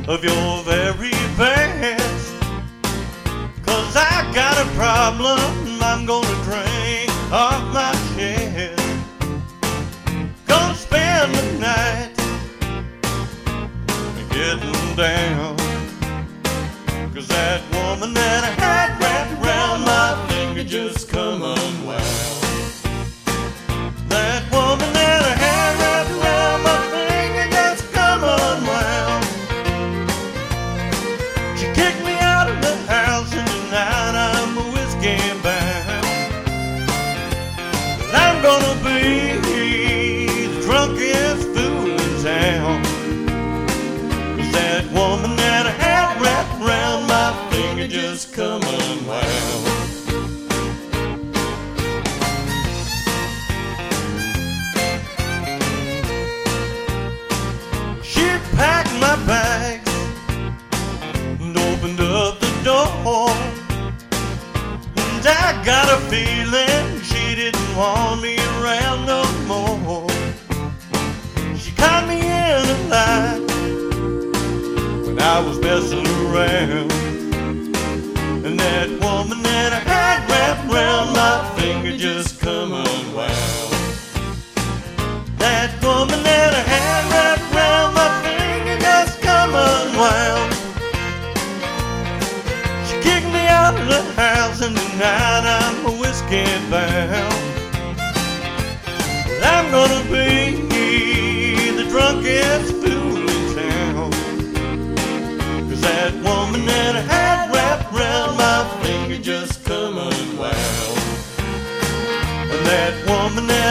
of your very best. 'Cause I got a problem I'm gonna drink off my chest. Gonna spend the night getting down. 'Cause that woman that I had wrapped around my finger just come unwound. That woman that I had wrapped around my finger just come unwound. She kicked me out of the house and tonight I'm whiskey bound. But I'm gonna be the drunkest fool in town. 'Cause that woman that I had wrapped around my finger just come unwound. She packed my bags and opened up the door, and I got a feeling she didn't want me around no more. She caught me in a lie when I was messing around, and that woman that I had wrapped around my finger just come unwound. That woman that I had wrapped around my finger just come unwound. She kicked me out of the house and tonight I'm whiskey bound. But I'm gonna be the drunkest fool in town. 'Cause that woman that I had wrapped around my finger just come unwound. And that woman that